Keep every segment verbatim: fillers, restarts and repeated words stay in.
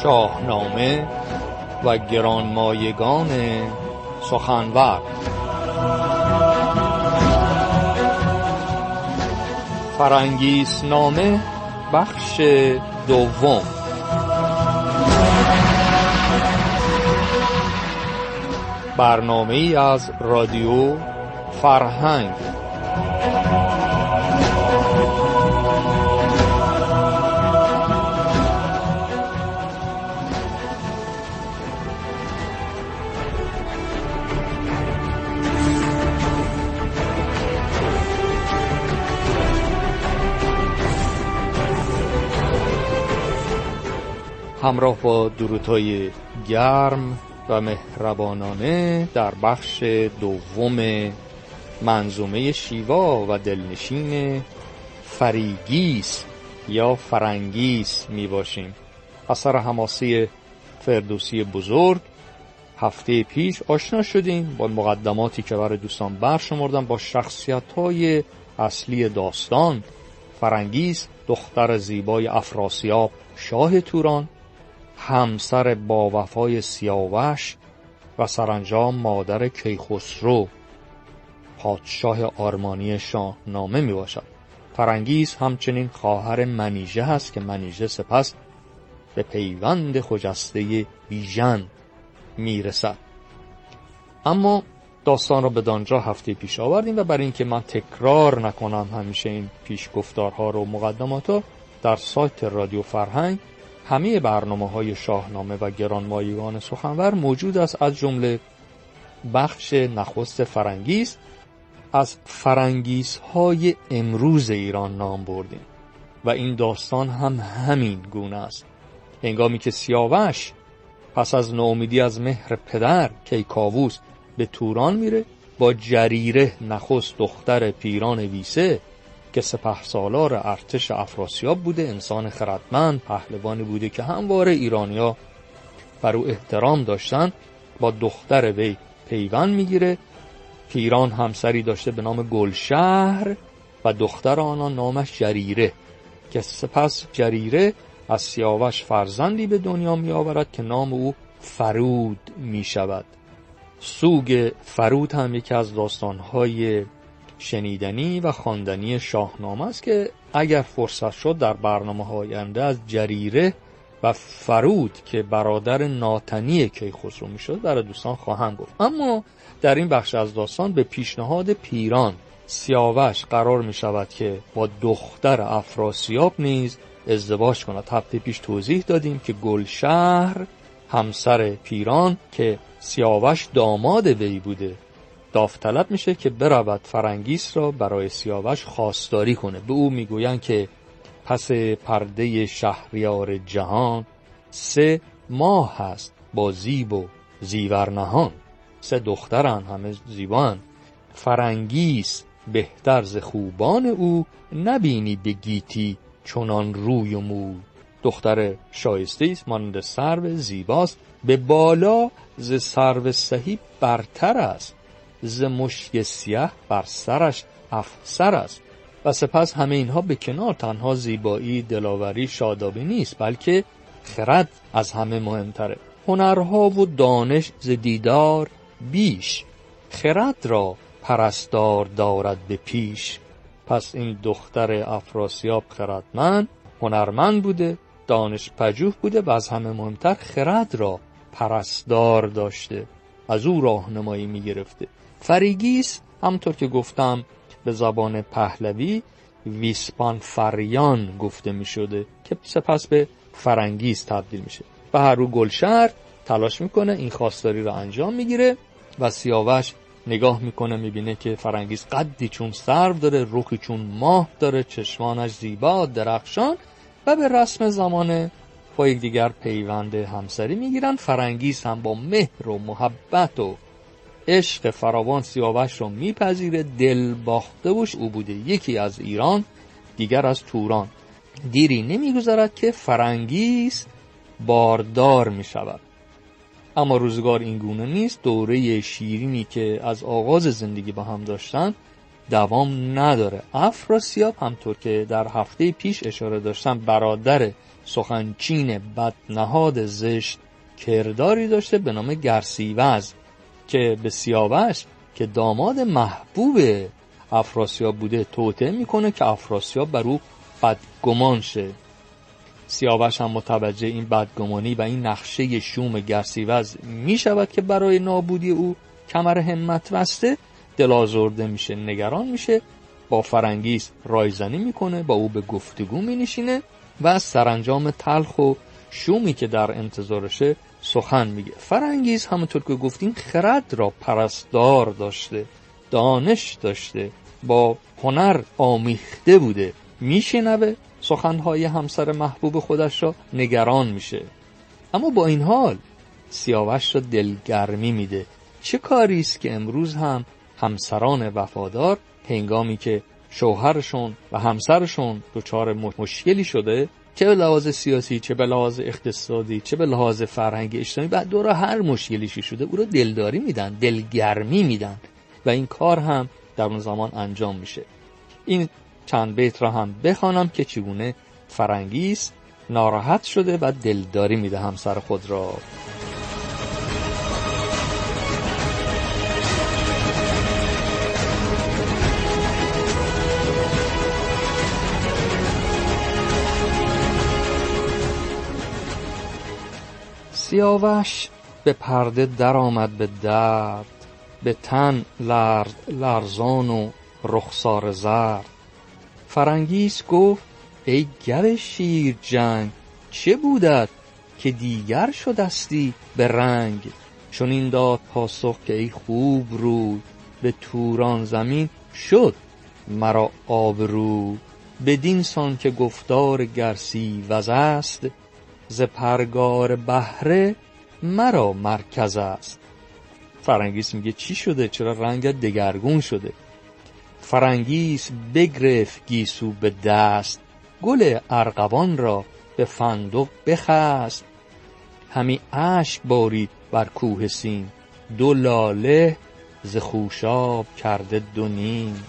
شاهنامه و گرانمایگان سخنور. فرنگیس نامه بخش دوم. برنامه ای از رادیو فرهنگ. همراه با درودهای گرم و مهربانانه در بخش دوم منظومه شیوا و دلنشین فریگیس یا فرنگیس می باشیم. اثر حماسی فردوسی بزرگ. هفته پیش آشنا شدیم با مقدماتی که برای دوستان برشمردم با شخصیت‌های اصلی داستان. فرنگیس دختر زیبای افراسیاب شاه توران، همسر با وفای سیاوش و سرانجام مادر کیخسرو پادشاه آرمانی شاهنامه می باشد. فرنگیس همچنین خواهر منیژه هست که منیژه سپس به پیوند خجسته بیژن می رسد. اما داستان را به دانجا هفته پیش آوردیم و برای اینکه من تکرار نکنم همیشه این پیش گفتارها رو مقدمات ها، در سایت رادیو فرهنگ همه برنامه‌های شاهنامه و گرانمایگان سخنور موجود است، از جمله بخش نخست فرنگیس. از فرنگیس‌های امروز ایران نام بردیم و این داستان هم همین گونه است. هنگامی که سیاوش پس از ناامیدی از مهر پدر کیکاووس به توران میره، با جریره نخست دختر پیران ویسه که سپهسالار ارتش افراسیاب بوده، انسان خردمند، پهلوانی بوده که همواره ایرانیا بر او احترام داشتن، با دختر وی پیوند میگیره. پیران همسری داشته به نام گلشهر و دختر آنها نامش جریره که سپس جریره از سیاوش فرزندی به دنیا می آورد که نام او فرود می شود. سوگ فرود هم یکی از داستانهای شنیدنی و خواندنی شاهنامه است که اگر فرصت شد در برنامه‌های آینده از جریره و فرود که برادر ناتنی کیخسرو میشد برای دوستان خواهم گفت. اما در این بخش از داستان به پیشنهاد پیران سیاوش قرار می شود که با دختر افراسیاب نیز ازدواج کند. هفته پیش توضیح دادیم که گلشهر همسر پیران که سیاوش داماد وی بوده داوطلب میشه که برود فرنگیس را برای سیاوش خواستاری کنه. به او میگویند که پس پرده شهریار جهان سه ماه هست با زیب و زیور نهان. سه دخترن، همه زیبان. فرنگیس بهتر ز خوبان او، نبینی به گیتی چنان روی و موی. دختر شایسته است، مانند سرو زیباست، به بالا ز سرو سهی برتر است، ز مشک سیاه بر سرش افسر است. و سپس همه اینها به کنار، تنها زیبایی، دلاوری، شادابی نیست، بلکه خرد از همه مهمتره. هنرها و دانش ز دیدار بیش، خرد را پرستار دارد به پیش. پس این دختر افراسیاب خردمند، هنرمند بوده، دانش پژوه بوده و از همه مهمتر خرد را پرستار داشته، از او راهنمایی می گرفته. فریگیس همطور که گفتم به زبان پهلوی ویسپان فریان گفته می شده که سپس به فرنگیس تبدیل میشه. و هر رو گلشهر تلاش میکنه این خواستاری رو انجام میگیره و سیاوش نگاه میکنه میبینه که فرنگیس قدی چون سرو داره، رخی چون ماه داره، چشمانش زیبا درخشان و به رسم زمانه با یک دیگر پیوند همسری میگیرن. فرنگیس هم با مهر و محبت و عشق فراوان سیاوش رو میپذیره. دل باخته وش او بوده، یکی از ایران دیگر از توران. دیری نمیگذرد که فرنگیس باردار میشود. اما روزگار این گونه نیست. دوره شیرینی که از آغاز زندگی با هم داشتن دوام نداره. افراسیاب همطور که در هفته پیش اشاره داشتم برادر سخنچین بدنهاد زشت کرداری داشته به نام گرسیوز که به سیاوش که داماد محبوب افراسیاب بوده توطئه میکنه که افراسیاب بر او بدگمان شه. سیاوش هم متوجه این بدگمانی و این نقشه شوم گرسیوز میشود که برای نابودی او کمر همت بسته، دل آزرده میشه، نگران میشه، با فرنگیس رایزنی میکنه، با او به گفتگو مینشینه و از سرانجام تلخ و شومی که در انتظارشه سخن میگه. فرنگیس همونطور که گفتیم خرد را پرستار داشته، دانش داشته، با هنر آمیخته بوده، میشنوه سخنهای همسر محبوب خودش را، نگران میشه. اما با این حال سیاوش را دلگرمی میده. چه کاری است که امروز هم همسران وفادار هنگامی که شوهرشون و همسرشون دچار مشکلی شده، چه به لحاظ سیاسی، چه به لحاظ اقتصادی، چه به لحاظ فرهنگی اجتماعی، بعد دور هر مشکلیشی شده او را دلداری میدن، دلگرمی میدن و این کار هم در اون زمان انجام میشه. این چند بیت را هم بخوانم که چگونه فرنگیس ناراحت شده و دلداری میده همسر خود را. سیاوش به پرده در آمد به درد، به تن لرز لرزان و رخسار زرد. فرنگیس گفت ای گو شیر جنگ، چه بودت که دیگر شدستی به رنگ؟ چون این داد پاسخ که ای خوب روی، به توران زمین شد مرا آبرو. بدین سان که گفتار گرسیوز است، ز پرگار بهره مرا مرکز است. فرنگیس میگه چی شده؟ چرا رنگت دگرگون شده؟ فرنگیس بگرفت گیسو به دست، گل ارغوان را به فندق بخست. همی اشک بارید بر کوه سیم، دو لاله ز خوشاب کرده دو نیم.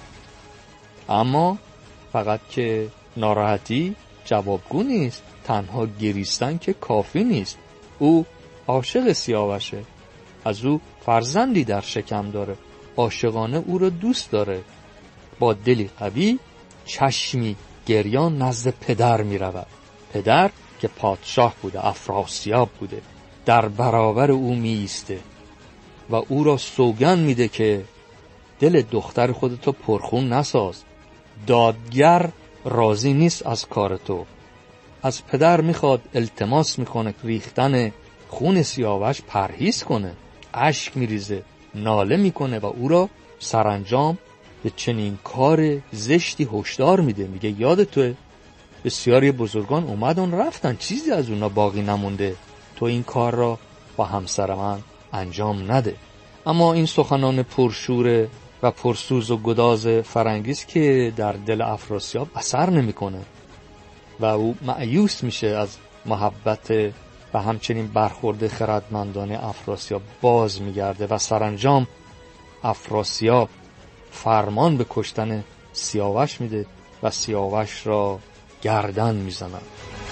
اما فقط که ناراحتی جوابگو نیست، تنها گریستن که کافی نیست. او عاشق سیاوشه، از او فرزندی در شکم داره، عاشقانه او را دوست داره. با دلی قوی چشمی گریان نزد پدر می رود. پدر که پادشاه بوده، افراسیاب بوده، در برابر او می ایسته و او را سوگند میده که دل دختر خودتو پرخون نساز، دادگر راضی نیست از کار تو. از پدر میخواد، التماس میکنه ریختن خون سیاوش پرهیز کنه، اشک میریزه، ناله میکنه و او را سرانجام به چنین کار زشتی هشدار میده. میگه یادتوه بسیاری بزرگان اومدن رفتن، چیزی از اونا باقی نمونده، تو این کار را با همسر من انجام نده. اما این سخنان پرشور و پرسوز و گداز فرنگیس که در دل افراسیاب اثر نمیکنه و او مایوس میشه از محبت و همچنین برخورد خردمندانه افراسیاب، باز میگرده و سرانجام افراسیاب فرمان به کشتن سیاوش میده و سیاوش را گردن میزنه.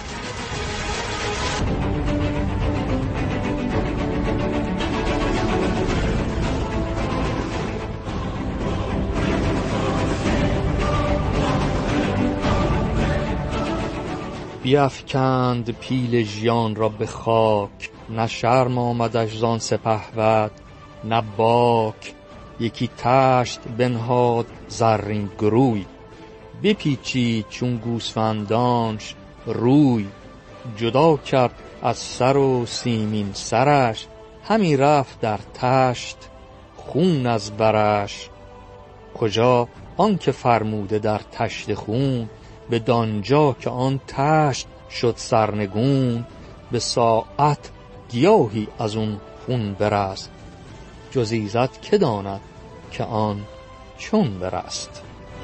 بیفکند پیل ژیان را به خاک، نه شرم آمدش زان سپهبد نه باک. یکی تشت بنهاد زرین گروی، بپیچید چون گوسفندانش روی. جدا کرد از سر و سیمین سرش، همی رفت در تشت خون از برش. کجا آن که فرموده در تشت خون، به دانجا که آن تشت شد سرنگون. به ساعت گیاهی از اون خون برست، جز ایزد که داند که آن چون برست.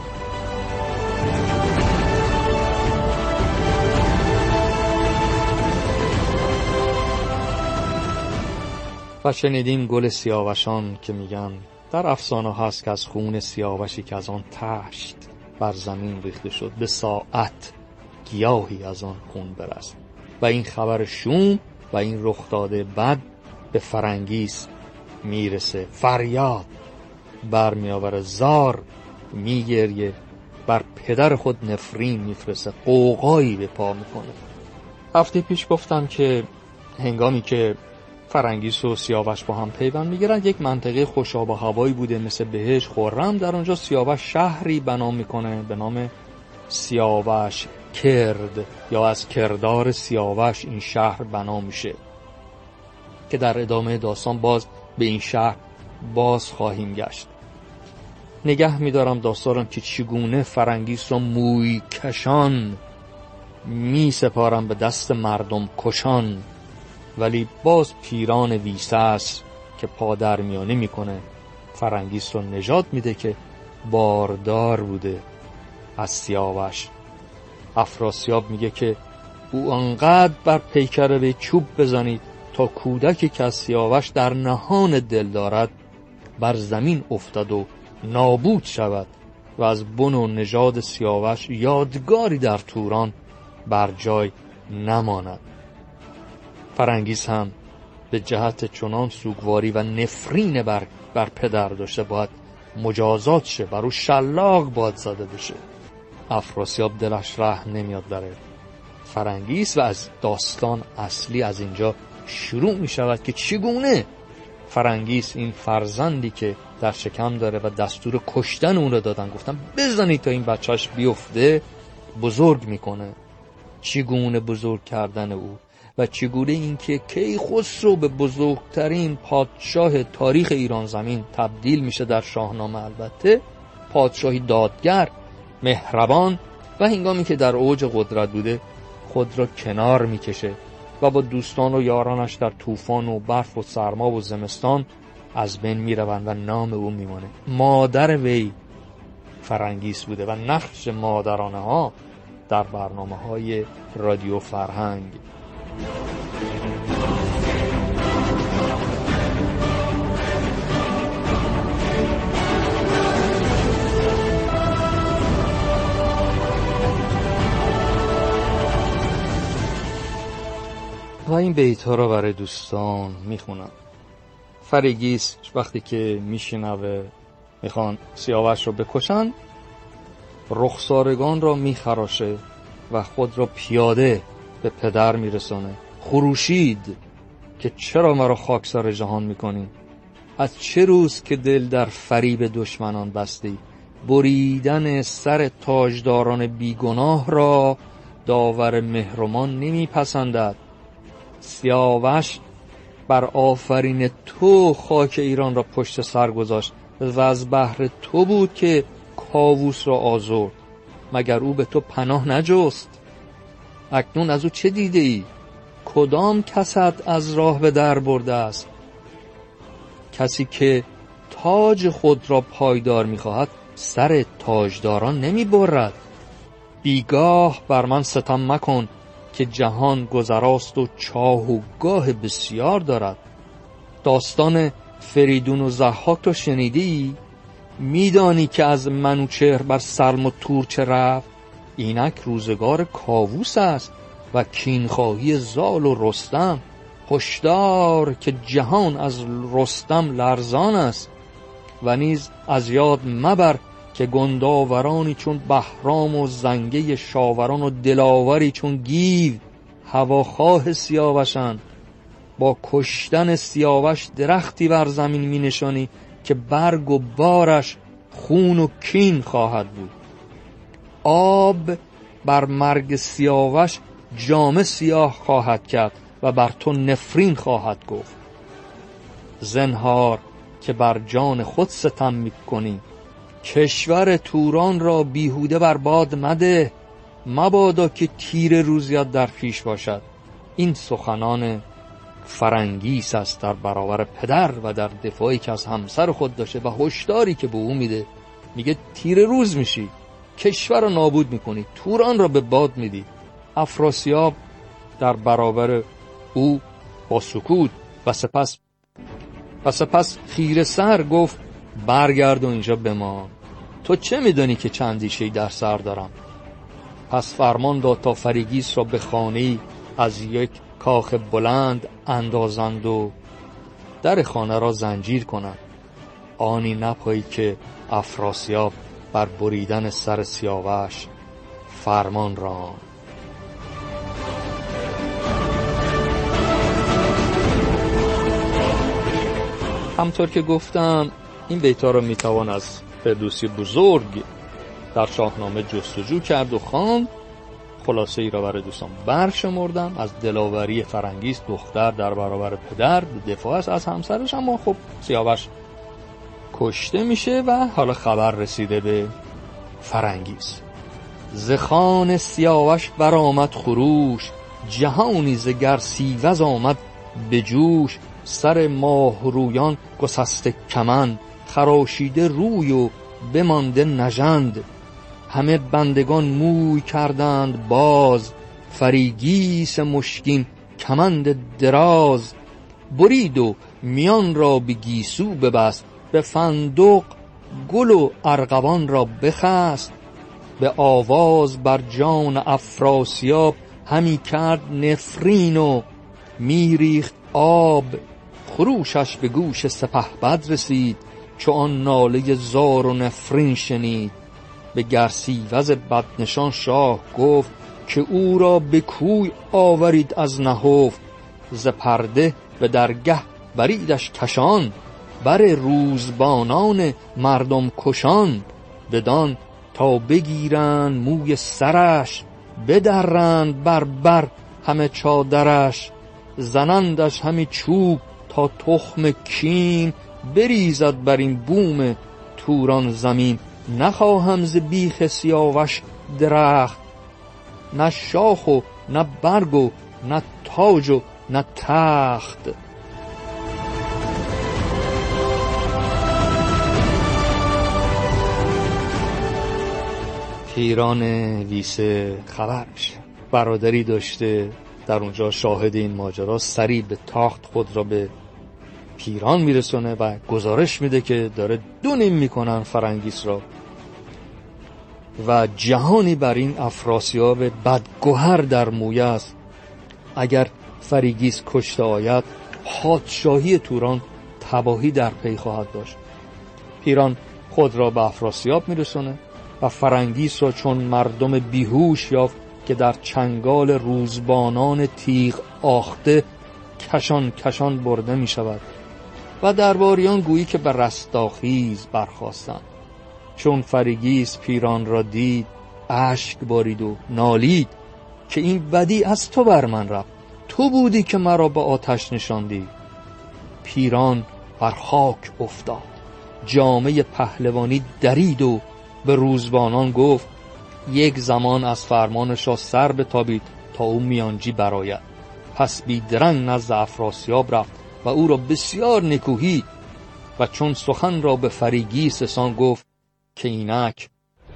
و شنیدیم گل سیاوشان که میگن در افسانه هست که از خون سیاوشی که از آن تشت بر زمین ریخته شد، به ساعت گیاهی از آن خون برست. و این خبر شوم و این رخ داده بد به فرنگیس میرسه. فریاد برمی آوره، زار میگریه، بر پدر خود نفرین میفرسته، قوقایی به پا میکنه. هفته پیش گفتم که هنگامی که فرنگیس و سیاوش با هم پیوند میگیرن، یک منطقه خوشاب و هوایی بوده مثل بهشت خرم. در اونجا سیاوش شهری بنا میکنه به نام سیاوش کرد، یا از کردار سیاوش این شهر بنا میشه که در ادامه داستان باز به این شهر باز خواهیم گشت. نگه میدارم داستانم که چگونه فرنگیس را موی کشان می سپارم به دست مردم کشان، ولی باز پیران ویسه است که پادر میانه میکنه، فرنگیس رو نجات میده که باردار بوده از سیاوش. افراسیاب میگه که او انقدر بر پیکره به چوب بزنید تا کودکی که از سیاوش در نهان دل دارد بر زمین افتد و نابود شود و از بن و نژاد سیاوش یادگاری در توران بر جای نماند. فرنگیس هم به جهت چنان سوگواری و نفرین بر, بر پدر داشته باید مجازات شه، بر او شلاق باد زده بشه. افراسیاب دلش رحم نمیاد برای فرنگیس و از داستان اصلی از اینجا شروع می شود که چگونه فرنگیس این فرزندی که در شکم داره و دستور کشتن اون رو دادن، گفتن بزنید تا این بچهش بیفته، بزرگ میکنه. چگونه بزرگ کردن او و چگونه اینکه کیخسرو به بزرگترین پادشاه تاریخ ایران زمین تبدیل میشه در شاهنامه، البته پادشاهی دادگر، مهربان، و هنگامی که در اوج قدرت بوده خود را کنار میکشه و با دوستان و یارانش در طوفان و برف و سرما و زمستان از بین میروند و نام او میمانه. مادر وی فرنگیس بوده و نقش مادرانه ها در برنامه های رادیو فرهنگ. و این بیت ها را برای دوستان میخونم. فرنگیس وقتی که میشنوه میخوان سیاوش رو بکشن، رخسارگان را میخراشه و خود را پیاده به پدر میرسانه. خروشید که چرا مرا خاکسار جهان میکنی؟ از چه روز که دل در فریب دشمنان بستی؟ بریدن سر تاجداران بیگناه را داور مهرمان نمیپسندد. سیاوش بر آفرین تو خاک ایران را پشت سر گذاشت و از بهر تو بود که کاووس را آزرد. مگر او به تو پناه نجست؟ اکنون از او چه دیده ای؟ کدام کست از راه به در برده است؟ کسی که تاج خود را پایدار می‌خواهد سر تاجداران نمی برد. بیگاه بر من ستم مکن که جهان گذراست و چاه و گاه بسیار دارد. داستان فریدون و ضحاک تو شنیدی؟ میدانی که از منوچهر بر سلم و تورچه رفت؟ اینک روزگار کاووس است و کینخواهی زال و رستم. هشدار که جهان از رستم لرزان است. و نیز از یاد مبر که گنداورانی چون بهرام و زنگه شاوران و دلاوری چون گیو هواخواه سیاوشند. با کشتن سیاوش درختی بر زمین می نشانی که برگ و بارش خون و کین خواهد بود. آب بر مرگ سیاوش جامه سیاه خواهد کرد و بر تو نفرین خواهد گفت. زنهار که بر جان خود ستم می کنی، کشور توران را بیهوده برباد مده. مبادا که تیر روزیت در پیش باشد. این سخنان فرنگیس است در برابر پدر و در دفاعی که از همسر خود داشته و هشداری که به او میده. میگه تیر روز میشی، کشور را نابود میکنی، توران را به باد میدی. افراسیاب در برابر او با سکوت و سپس و سپس خیره سر گفت برگرد و اینجا بمان. تو چه میدانی که چندی شی در سر دارم؟ پس فرمان داد تا فرنگیس را به خانه‌ای از یک کاخ بلند اندازند و در خانه را زنجیر کنند. آنی نپایید که افراسیاب بر بریدن سر سیاوش فرمان راند. همطور که گفتم این بیت‌ها را میتوان از فردوسی بزرگ در شاهنامه جستجو کرد و خواند. خلاصه ای را برای دوستان برشمردم. از دلاوری فرنگیس دختر در برابر پدر به دفاع است از همسرش، اما خب سیاوش کشته میشه و حالا خبر رسیده به فرنگیس. ز خان سیاوش برآمد خروش، جهانی ز گرسیوز آمد به جوش. سر ماه رویان گسسته کمند، خراشیده روی و بمانده نژند. همه بندگان موی کردند باز، فریگیس مشکین کمند دراز. برید و میان را به گیسو ببست، به فندق گل و ارغوان را بخست. به آواز بر جان افراسیاب، همی کرد نفرین و میریخت آب. خروشش به گوش سپهبد رسید، چو آن ناله زار و نفرین شنید. به گرسیوز بدنشان شاه گفت، که او را به کوی آورید از نهفت. ز پرده به درگه بریدش کشان، بر روزبانان مردم کشان. بدان تا بگیرند موی سرش، بدرند بر بر همه چادرش. زنندش همی چوب تا تخم کین، بریزد بر این بوم توران زمین. نخواهم ز بیخ سیاوش درخت، نه شاخ و نه برگ و نه تاج و نه تخت. پیران ویسه خبر میشه برادری داشته در اونجا شاهد این ماجرا، سری به تاخت خود را به پیران میرسونه و گزارش میده که داره دو نیم میکنن فرنگیس را و جهانی بر این افراسیاب بدگوهر در مویه است. اگر فریگیس کشته آید، پادشاهی توران تباهی در پی خواهد داشت. پیران خود را به افراسیاب میرسونه و فرنگیس را چون مردم بیهوش یافت که در چنگال روزبانان تیغ آخته کشان کشان برده می شود و درباریان گویی که به رستاخیز برخاستند. چون فرنگیس پیران را دید، اشک بارید و نالید که این بدی از تو بر من رفت، تو بودی که مرا به آتش نشاندی. پیران بر خاک افتاد، جامه پهلوانی درید و به روزبانان گفت یک زمان از فرمان شاه سر بتابید تا او میانجی برآید. پس بیدرنگ نزد افراسیاب رفت و او را بسیار نکوهید و چون سخن را به فریگیس سان گفت که اینک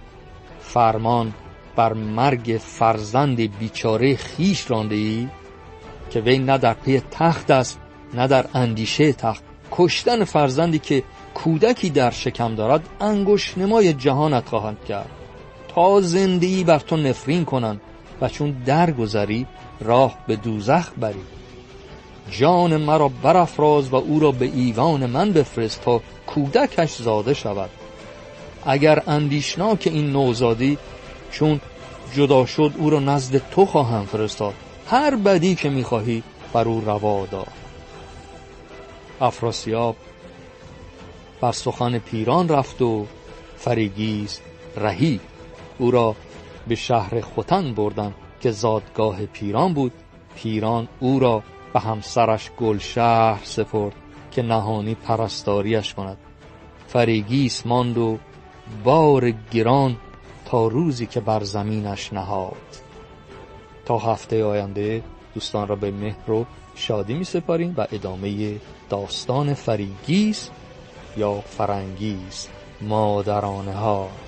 فرمان بر مرگ فرزند بیچاره خیش رانده ای، که وی نه در پی تخت است نه در اندیشه تخت. کشتن فرزندی که کودکی در شکم دارد انگشت نمای جهانت خواهند کرد تا زندگی بر تو نفرین کنند و چون درگذری راه به دوزخ بری. جان مرا برافراز و او را به ایوان من بفرست تا کودکش زاده شود. اگر اندیشناک این نوزادی، چون جدا شد او را نزد تو خواهم فرستاد. هر بدی که میخواهی بر او روا دار. افراسیاب بر سخن پیران رفت و فریگیس رهید. او را به شهر ختن بردند که زادگاه پیران بود. پیران او را به همسرش گلشهر سپرد که نهانی پرستاریش کند. فریگیس ماند و بار گران تا روزی که بر زمینش نهاد. تا هفته آینده دوستان را به مهر و شادی می سپاریم و ادامه داستان فریگیس یا فرنگیس مادرانه ها